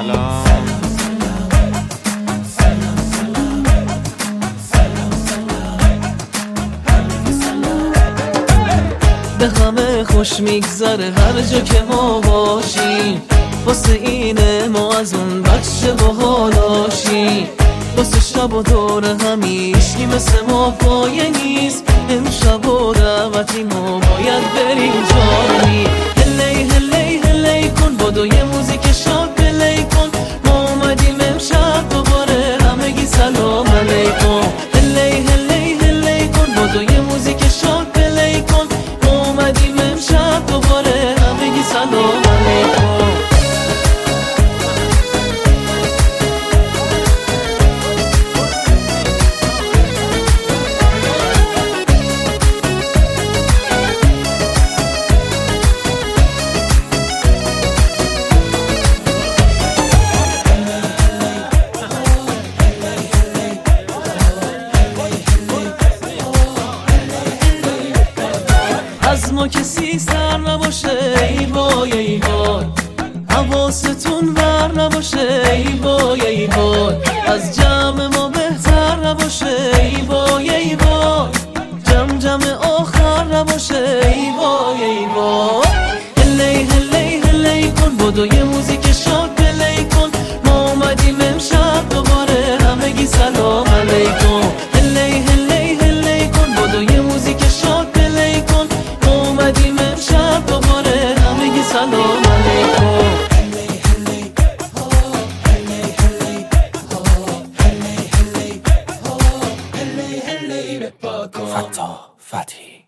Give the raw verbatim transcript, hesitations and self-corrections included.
سلام. به همه خوش میگذره هر جا که ما باشیم، واسه اینه ما از اون بچه باحالاشیم، واسه شب و دور همیشگی مثل ما پایه نیست، امشب و دعوتی ما باید بریم جایی. هلی هلی هلی کن بادو یه موزیک شاد پلی کن، ما اومدیم امشب دوباره همگی سلام علیکم. هلی هلی هلی کن بادو یه موزیک شاد پلی کن، ما اومدیم امشب دوباره همگی سلام علیکم. از ما کسی سر نباشه ای وای ای وای، حواستون بر نباشه ای وای ای وای، از جمع ما بهتر نباشه ای وای ای وای، جمع جمع آخر نباشه ای وای ای وای. هلی هلی هلی کن بادو یه موزیک شاد پلی کن، ما اومدیم امشب دوباره همگی سلام علیکم. هلی هلی هلی کن بادو یه موزیک شاد پلی کن، ما اومدیم امشب دوباره همگی سلام علیکم. فتا فتحی